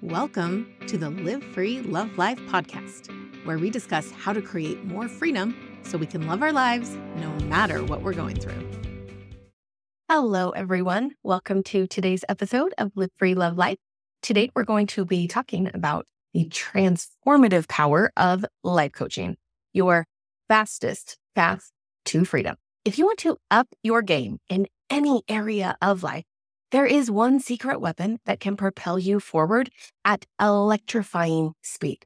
Welcome to the Live Free, Love Life podcast, where we discuss how to create more freedom so we can love our lives no matter what we're going through. Hello, everyone. Welcome to today's episode of Live Free, Love Life. Today, we're going to be talking about the transformative power of life coaching, your fastest path to freedom. If you want to up your game in any area of life, there is one secret weapon that can propel you forward at electrifying speed,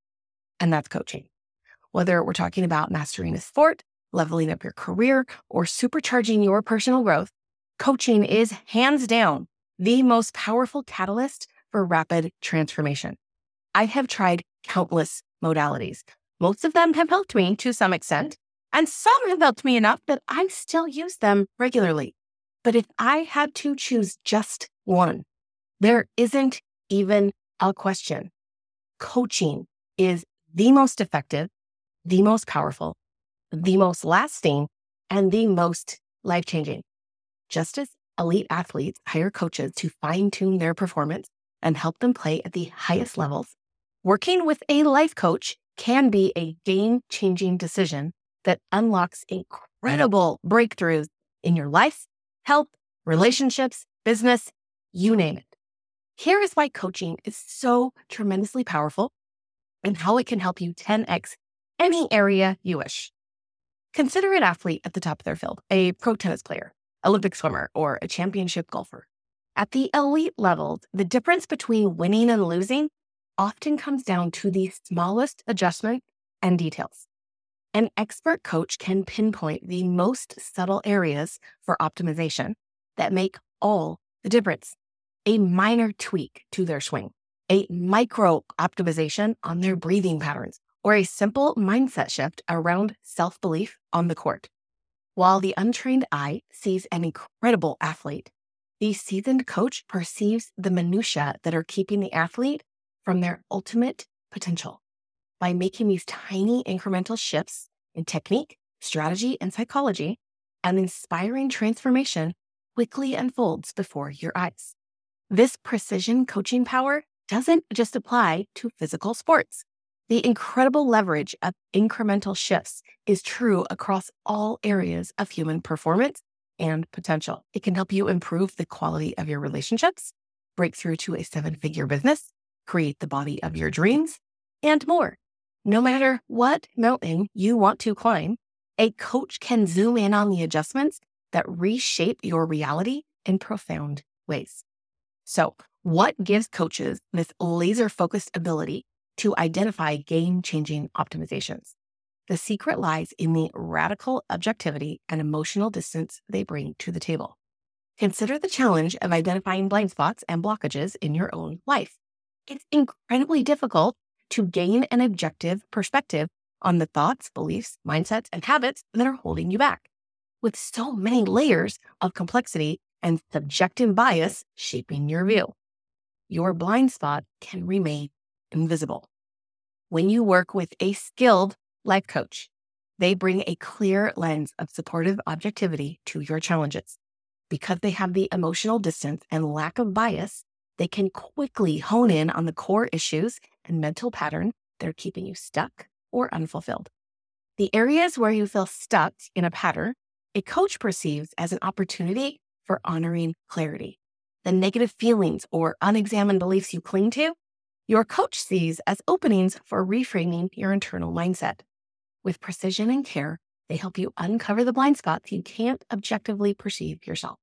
and that's coaching. Whether we're talking about mastering a sport, leveling up your career, or supercharging your personal growth, coaching is hands down the most powerful catalyst for rapid transformation. I have tried countless modalities. Most of them have helped me to some extent, and some have helped me enough that I still use them regularly. But if I had to choose just one, there isn't even a question. Coaching is the most effective, the most powerful, the most lasting, and the most life-changing. Just as elite athletes hire coaches to fine-tune their performance and help them play at the highest levels, working with a life coach can be a game-changing decision that unlocks incredible breakthroughs in your life, health, relationships, business, you name it. Here is why coaching is so tremendously powerful and how it can help you 10x any area you wish. Consider an athlete at the top of their field, a pro tennis player, Olympic swimmer, or a championship golfer. At the elite levels, the difference between winning and losing often comes down to the smallest adjustment and details. An expert coach can pinpoint the most subtle areas for optimization that make all the difference. A minor tweak to their swing, a micro optimization on their breathing patterns, or a simple mindset shift around self-belief on the court. While the untrained eye sees an incredible athlete, the seasoned coach perceives the minutiae that are keeping the athlete from their ultimate potential. By making these tiny incremental shifts in technique, strategy, and psychology, an inspiring transformation quickly unfolds before your eyes. This precision coaching power doesn't just apply to physical sports. The incredible leverage of incremental shifts is true across all areas of human performance and potential. It can help you improve the quality of your relationships, break through to a 7-figure business, create the body of your dreams, and more. No matter what mountain you want to climb, a coach can zoom in on the adjustments that reshape your reality in profound ways. So, what gives coaches this laser-focused ability to identify game-changing optimizations? The secret lies in the radical objectivity and emotional distance they bring to the table. Consider the challenge of identifying blind spots and blockages in your own life. It's incredibly difficult to gain an objective perspective on the thoughts, beliefs, mindsets, and habits that are holding you back. With so many layers of complexity and subjective bias shaping your view, your blind spot can remain invisible. When you work with a skilled life coach, they bring a clear lens of supportive objectivity to your challenges. Because they have the emotional distance and lack of bias, they can quickly hone in on the core issues and mental patterns that are keeping you stuck or unfulfilled. The areas where you feel stuck in a pattern, a coach perceives as an opportunity for honoring clarity. The negative feelings or unexamined beliefs you cling to, your coach sees as openings for reframing your internal mindset. With precision and care, they help you uncover the blind spots you can't objectively perceive yourself.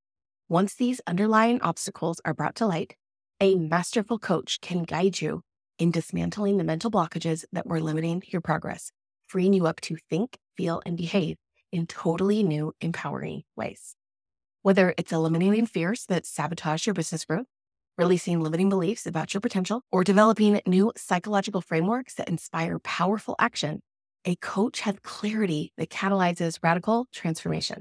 Once these underlying obstacles are brought to light, a masterful coach can guide you in dismantling the mental blockages that were limiting your progress, freeing you up to think, feel, and behave in totally new, empowering ways. Whether it's eliminating fears that sabotage your business growth, releasing limiting beliefs about your potential, or developing new psychological frameworks that inspire powerful action, a coach has clarity that catalyzes radical transformation.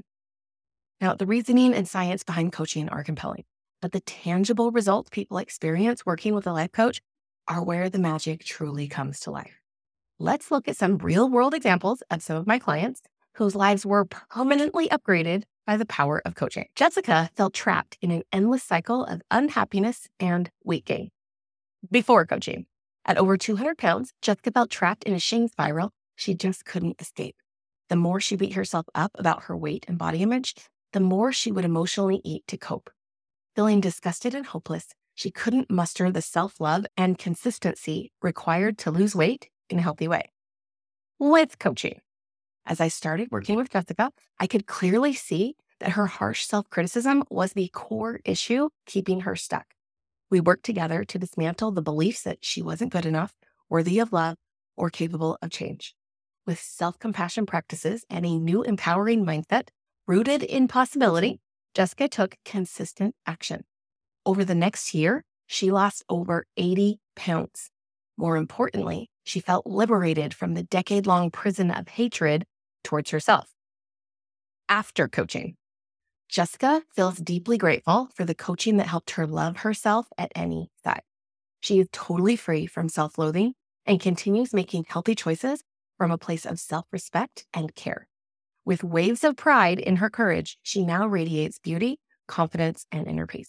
Now, the reasoning and science behind coaching are compelling, but the tangible results people experience working with a life coach are where the magic truly comes to life. Let's look at some real-world examples of some of my clients whose lives were permanently upgraded by the power of coaching. Jessica felt trapped in an endless cycle of unhappiness and weight gain. Before coaching, at over 200 pounds, Jessica felt trapped in a shame spiral she just couldn't escape. The more she beat herself up about her weight and body image, the more she would emotionally eat to cope. Feeling disgusted and hopeless, she couldn't muster the self-love and consistency required to lose weight in a healthy way. With coaching, as I started working with Jessica, I could clearly see that her harsh self-criticism was the core issue keeping her stuck. We worked together to dismantle the beliefs that she wasn't good enough, worthy of love, or capable of change. With self-compassion practices and a new empowering mindset rooted in possibility, Jessica took consistent action. Over the next year, she lost over 80 pounds. More importantly, she felt liberated from the decade-long prison of hatred towards herself. After coaching, Jessica feels deeply grateful for the coaching that helped her love herself at any size. She is totally free from self-loathing and continues making healthy choices from a place of self-respect and care. With waves of pride in her courage, she now radiates beauty, confidence, and inner peace.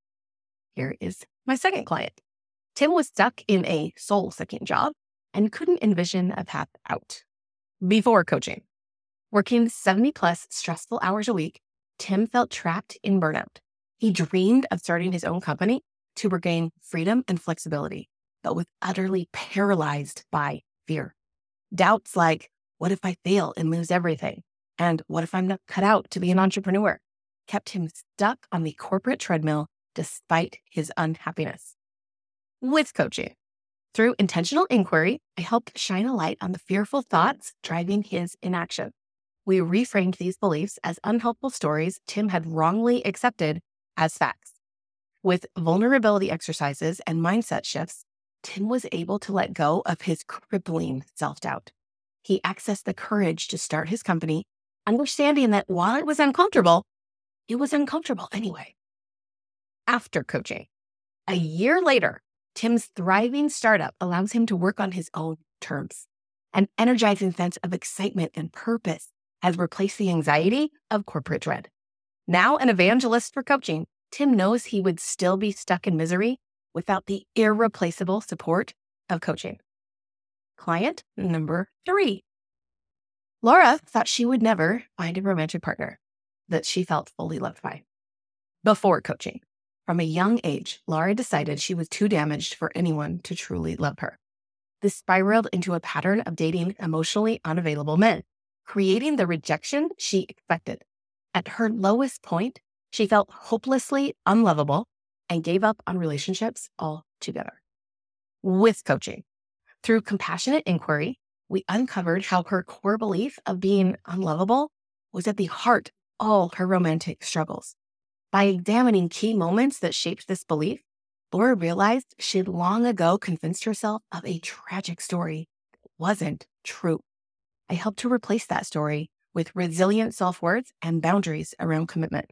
Here is my second client. Tim was stuck in a soul-sucking job and couldn't envision a path out. Before coaching, working 70+ stressful hours a week, Tim felt trapped in burnout. He dreamed of starting his own company to regain freedom and flexibility, but was utterly paralyzed by fear. Doubts like, what if I fail and lose everything? And what if I'm not cut out to be an entrepreneur? Kept him stuck on the corporate treadmill despite his unhappiness. With coaching, through intentional inquiry, I helped shine a light on the fearful thoughts driving his inaction. We reframed these beliefs as unhelpful stories Tim had wrongly accepted as facts. With vulnerability exercises and mindset shifts, Tim was able to let go of his crippling self-doubt. He accessed the courage to start his company, understanding that while it was uncomfortable anyway. After coaching, a year later, Tim's thriving startup allows him to work on his own terms. An energizing sense of excitement and purpose has replaced the anxiety of corporate dread. Now an evangelist for coaching, Tim knows he would still be stuck in misery without the irreplaceable support of coaching. Client number 3. Laura thought she would never find a romantic partner that she felt fully loved by. Before coaching, from a young age, Laura decided she was too damaged for anyone to truly love her. This spiraled into a pattern of dating emotionally unavailable men, creating the rejection she expected. At her lowest point, she felt hopelessly unlovable and gave up on relationships altogether. With coaching, through compassionate inquiry, we uncovered how her core belief of being unlovable was at the heart of all her romantic struggles. By examining key moments that shaped this belief, Laura realized she'd long ago convinced herself of a tragic story that wasn't true. I helped her replace that story with resilient self-worth and boundaries around commitment.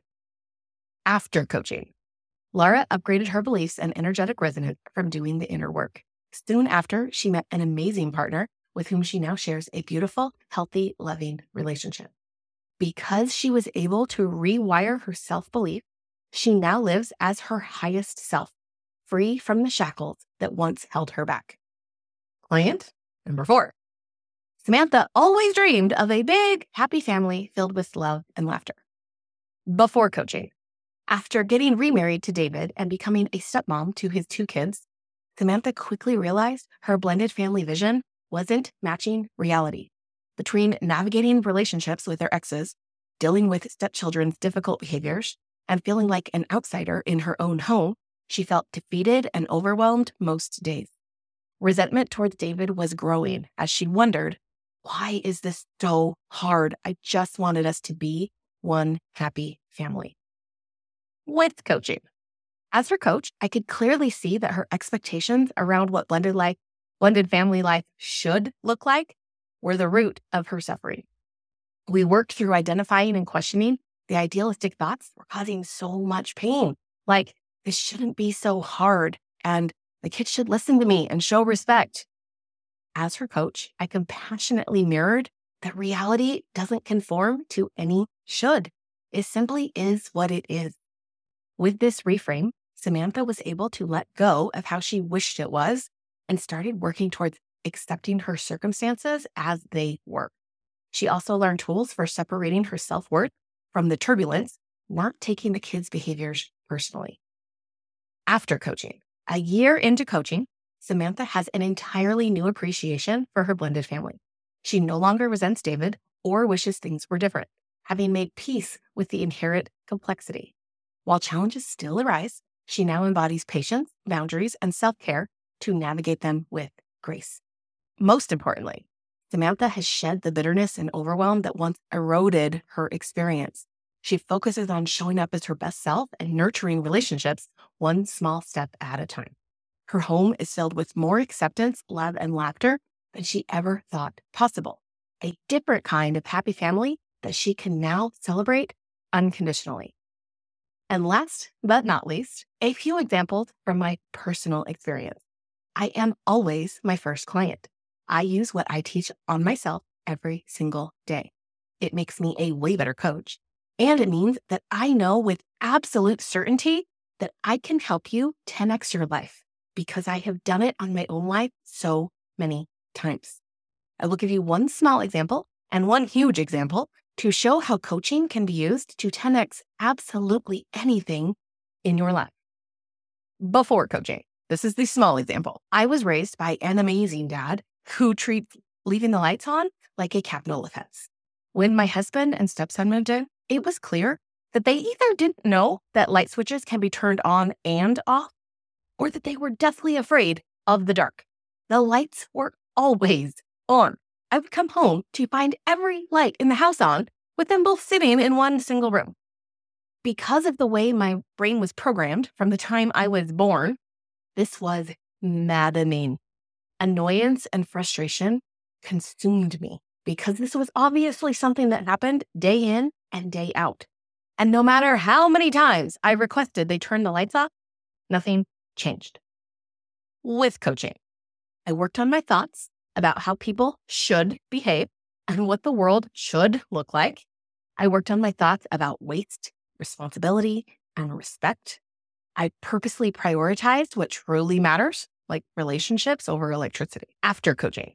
After coaching, Laura upgraded her beliefs and energetic resonance from doing the inner work. Soon after, she met an amazing partner with whom she now shares a beautiful, healthy, loving relationship. Because she was able to rewire her self-belief, she now lives as her highest self, free from the shackles that once held her back. Client number 4. Samantha always dreamed of a big, happy family filled with love and laughter. Before coaching, after getting remarried to David and becoming a stepmom to his 2 kids, Samantha quickly realized her blended family vision wasn't matching reality. Between navigating relationships with their exes, dealing with stepchildren's difficult behaviors, and feeling like an outsider in her own home, she felt defeated and overwhelmed most days. Resentment towards David was growing as she wondered, why is this so hard? I just wanted us to be one happy family. With coaching, as her coach, I could clearly see that her expectations around what blended family life should look like were the root of her suffering. We worked through identifying and questioning the idealistic thoughts were causing so much pain. Like, this shouldn't be so hard, and the kids should listen to me and show respect. As her coach, I compassionately mirrored that reality doesn't conform to any should. It simply is what it is. With this reframe, Samantha was able to let go of how she wished it was and started working towards accepting her circumstances as they were. She also learned tools for separating her self-worth from the turbulence, not taking the kids' behaviors personally. After coaching, a year into coaching, Samantha has an entirely new appreciation for her blended family. She no longer resents David or wishes things were different, having made peace with the inherent complexity. While challenges still arise, she now embodies patience, boundaries, and self-care to navigate them with grace. Most importantly, Samantha has shed the bitterness and overwhelm that once eroded her experience. She focuses on showing up as her best self and nurturing relationships one small step at a time. Her home is filled with more acceptance, love, and laughter than she ever thought possible. A different kind of happy family that she can now celebrate unconditionally. And last but not least, a few examples from my personal experience. I am always my first client. I use what I teach on myself every single day. It makes me a way better coach. And it means that I know with absolute certainty that I can help you 10x your life because I have done it on my own life so many times. I will give you one small example and one huge example to show how coaching can be used to 10x absolutely anything in your life. Before coaching, this is the small example. I was raised by an amazing dad who treats leaving the lights on like a capital offense. When my husband and stepson moved in, it was clear that they either didn't know that light switches can be turned on and off, or that they were deathly afraid of the dark. The lights were always on. I would come home to find every light in the house on, with them both sitting in one single room. Because of the way my brain was programmed from the time I was born, this was maddening. Annoyance and frustration consumed me because this was obviously something that happened day in and day out. And no matter how many times I requested they turn the lights off, nothing changed. With coaching, I worked on my thoughts about how people should behave and what the world should look like. I worked on my thoughts about waste, responsibility, and respect. I purposely prioritized what truly matters, like relationships over electricity. After coaching,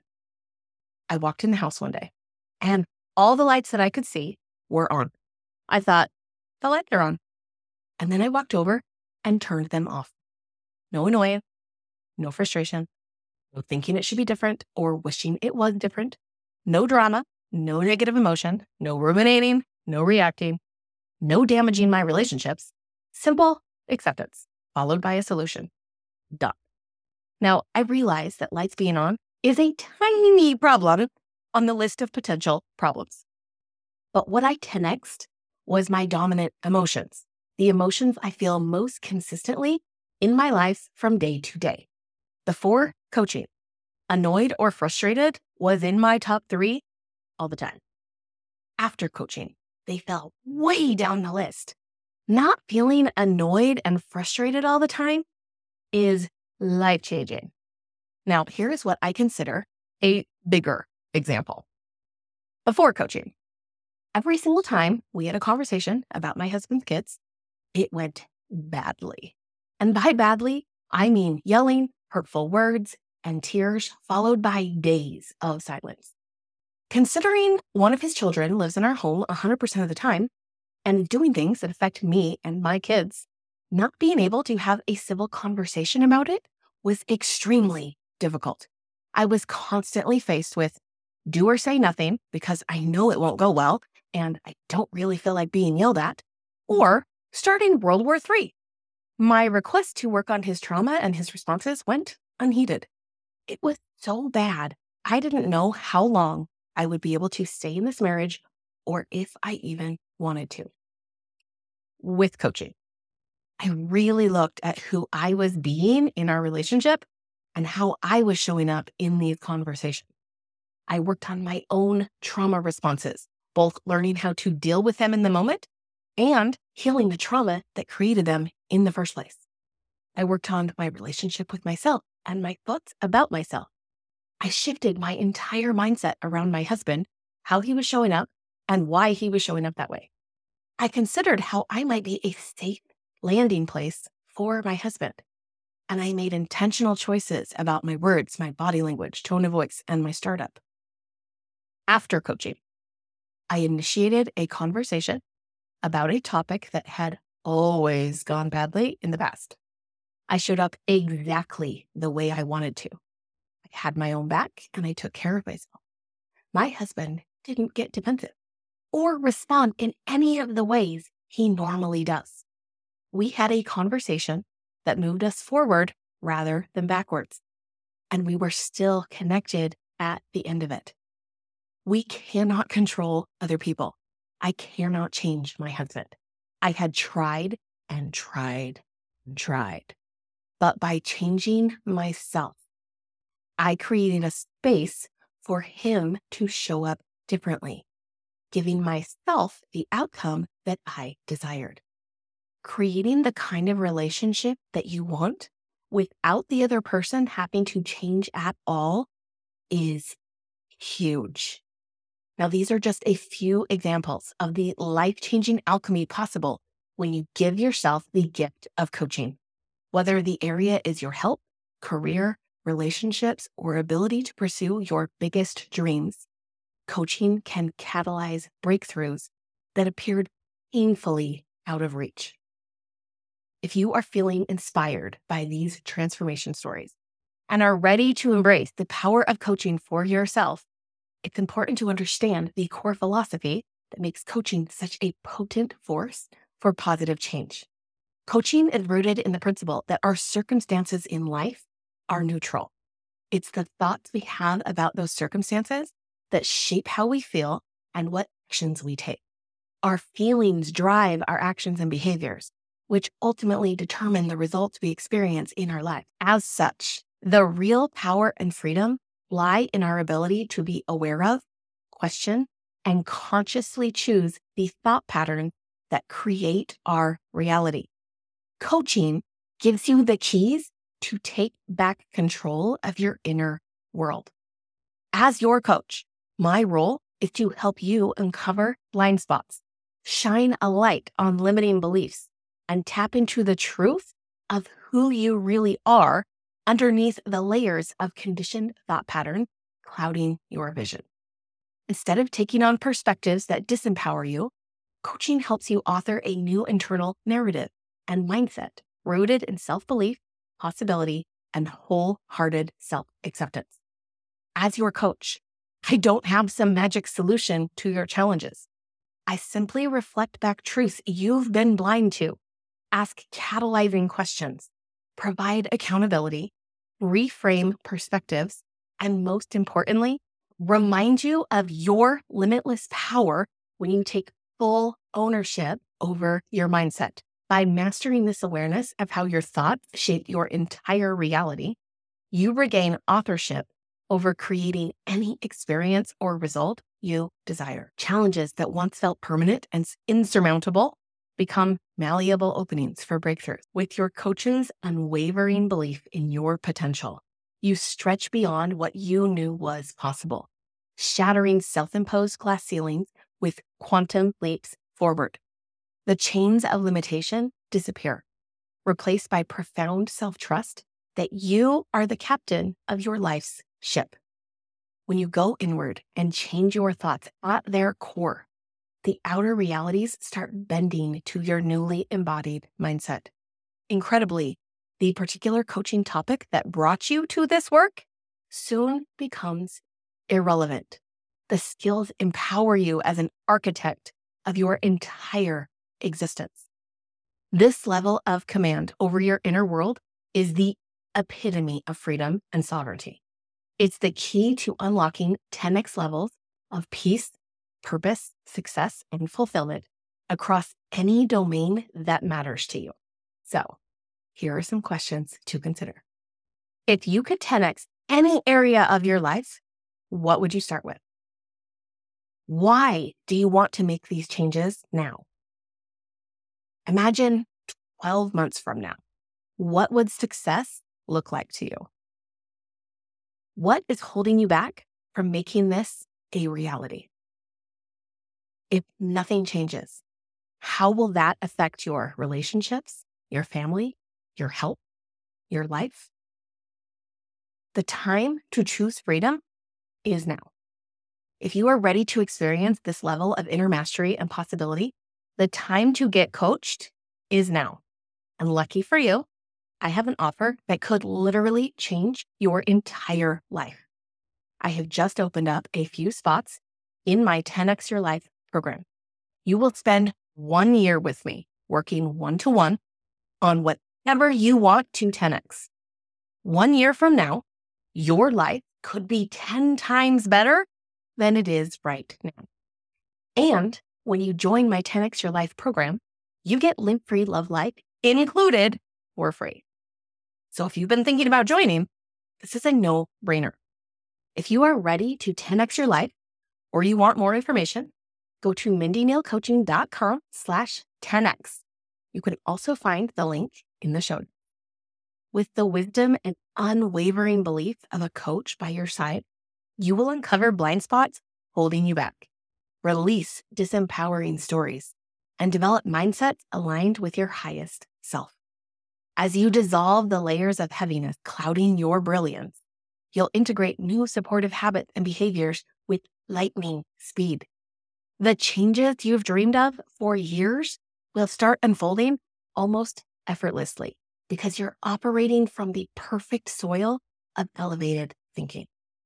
I walked in the house one day and all the lights that I could see were on. I thought, the lights are on. And then I walked over and turned them off. No annoyance, no frustration, no thinking it should be different or wishing it was different, no drama, no negative emotion, no ruminating, no reacting, no damaging my relationships. Simple acceptance, followed by a solution. Done. Now, I realize that lights being on is a tiny problem on the list of potential problems. But what I 10x'd was my dominant emotions, the emotions I feel most consistently in my life from day to day. Before coaching, annoyed or frustrated was in my top 3 all the time. After coaching, they fell way down the list. Not feeling annoyed and frustrated all the time is life-changing. Now, here's what I consider a bigger example. Before coaching, every single time we had a conversation about my husband's kids, it went badly. And by badly, I mean yelling, hurtful words, and tears followed by days of silence. Considering one of his children lives in our home 100% of the time and doing things that affect me and my kids, not being able to have a civil conversation about it was extremely difficult. I was constantly faced with do or say nothing because I know it won't go well and I don't really feel like being yelled at, or starting World War III. My request to work on his trauma and his responses went unheeded. It was so bad, I didn't know how long I would be able to stay in this marriage or if I even wanted to. With coaching, I really looked at who I was being in our relationship and how I was showing up in these conversations. I worked on my own trauma responses, both learning how to deal with them in the moment and healing the trauma that created them in the first place. I worked on my relationship with myself and my thoughts about myself. I shifted my entire mindset around my husband, how he was showing up, and why he was showing up that way. I considered how I might be a safe landing place for my husband. And I made intentional choices about my words, my body language, tone of voice, and my startup. After coaching, I initiated a conversation about a topic that had always gone badly in the past. I showed up exactly the way I wanted to. I had my own back and I took care of myself. My husband didn't get defensive or respond in any of the ways he normally does. We had a conversation that moved us forward rather than backwards, and we were still connected at the end of it. We cannot control other people. I cannot change my husband. I had tried and tried and tried. But by changing myself, I created a space for him to show up differently, giving myself the outcome that I desired. Creating the kind of relationship that you want without the other person having to change at all is huge. Now, these are just a few examples of the life-changing alchemy possible when you give yourself the gift of coaching. Whether the area is your health, career, relationships, or ability to pursue your biggest dreams, coaching can catalyze breakthroughs that appeared painfully out of reach. If you are feeling inspired by these transformation stories and are ready to embrace the power of coaching for yourself, it's important to understand the core philosophy that makes coaching such a potent force for positive change. Coaching is rooted in the principle that our circumstances in life are neutral. It's the thoughts we have about those circumstances that shape how we feel and what actions we take. Our feelings drive our actions and behaviors, which ultimately determine the results we experience in our life. As such, the real power and freedom lie in our ability to be aware of, question, and consciously choose the thought patterns that create our reality. Coaching gives you the keys to take back control of your inner world. As your coach, my role is to help you uncover blind spots, shine a light on limiting beliefs, and tap into the truth of who you really are underneath the layers of conditioned thought pattern clouding your vision. Instead of taking on perspectives that disempower you, coaching helps you author a new internal narrative and mindset rooted in self-belief, possibility, and wholehearted self-acceptance. As your coach, I don't have some magic solution to your challenges. I simply reflect back truths you've been blind to, ask catalyzing questions, provide accountability, reframe perspectives, and most importantly, remind you of your limitless power when you take full ownership over your mindset. By mastering this awareness of how your thoughts shape your entire reality, you regain authorship over creating any experience or result you desire. Challenges that once felt permanent and insurmountable become malleable openings for breakthroughs. With your coach's unwavering belief in your potential, you stretch beyond what you knew was possible, shattering self-imposed glass ceilings with quantum leaps forward. The chains of limitation disappear, replaced by profound self-trust that you are the captain of your life's ship. When you go inward and change your thoughts at their core, the outer realities start bending to your newly embodied mindset. Incredibly, the particular coaching topic that brought you to this work soon becomes irrelevant. The skills empower you as an architect of your entire existence. This level of command over your inner world is the epitome of freedom and sovereignty. It's the key to unlocking 10x levels of peace, purpose, success, and fulfillment across any domain that matters to you. So, here are some questions to consider. If you could 10x any area of your life, what would you start with? Why do you want to make these changes now? Imagine 12 months from now. What would success look like to you? What is holding you back from making this a reality? If nothing changes, how will that affect your relationships, your family, your health, your life. The time to choose freedom is now. If you are ready to experience this level of inner mastery and possibility, the time to get coached is now. And lucky for you, I have an offer that could literally change your entire life. I have just opened up a few spots in my 10X Your Life program. You will spend 1 year with me working one-to-one on whatever you want to 10X. 1 year from now, your life could be 10 times better than it is right now. And when you join my 10X Your Life program, you get Live Free, Love Life included for free. So if you've been thinking about joining, this is a no-brainer. If you are ready to 10X your life or you want more information, go to mindyneilcoaching.com/10X. You can also find the link in the show notes. With the wisdom and unwavering belief of a coach by your side, you will uncover blind spots holding you back, release disempowering stories, and develop mindsets aligned with your highest self. As you dissolve the layers of heaviness clouding your brilliance, you'll integrate new supportive habits and behaviors with lightning speed. The changes you've dreamed of for years will start unfolding almost effortlessly because you're operating from the perfect soil of elevated thinking.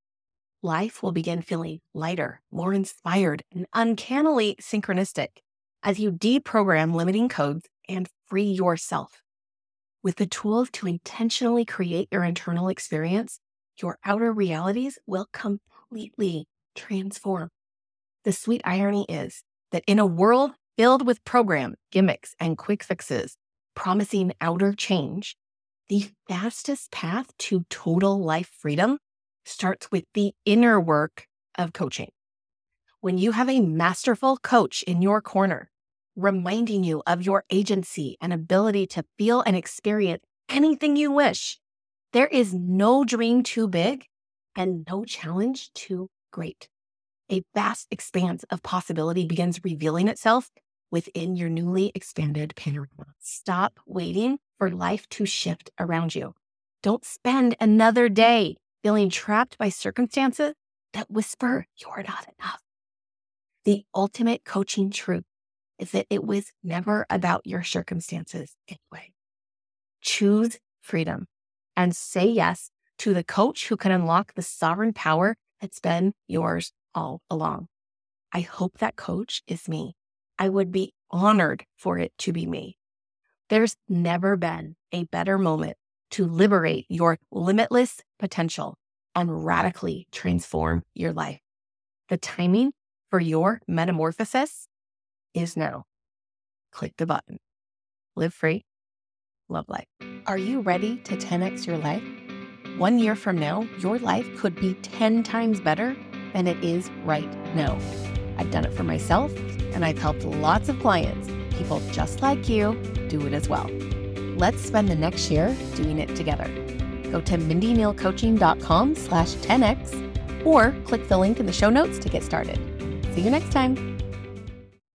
Life will begin feeling lighter, more inspired, and uncannily synchronistic as you deprogram limiting codes and free yourself. With the tools to intentionally create your internal experience, your outer realities will completely transform. The sweet irony is that in a world filled with programs, gimmicks, and quick fixes promising outer change, the fastest path to total life freedom starts with the inner work of coaching. When you have a masterful coach in your corner, reminding you of your agency and ability to feel and experience anything you wish, there is no dream too big and no challenge too great. A vast expanse of possibility begins revealing itself within your newly expanded panorama. Stop waiting for life to shift around you. Don't spend another day feeling trapped by circumstances that whisper you're not enough. The ultimate coaching truth is that it was never about your circumstances anyway. Choose freedom and say yes to the coach who can unlock the sovereign power that's been yours all along. I hope that coach is me. I would be honored for it to be me. There's never been a better moment to liberate your limitless potential and radically transform your life. The timing for your metamorphosis is now. Click the button. Live free, love life. Are you ready to 10X your life? 1 year from now, your life could be 10 times better than it is right now. I've done it for myself, and I've helped lots of clients, people just like you, do it as well. Let's spend the next year doing it together. Go to mindyneilcoaching.com/10X or click the link in the show notes to get started. See you next time.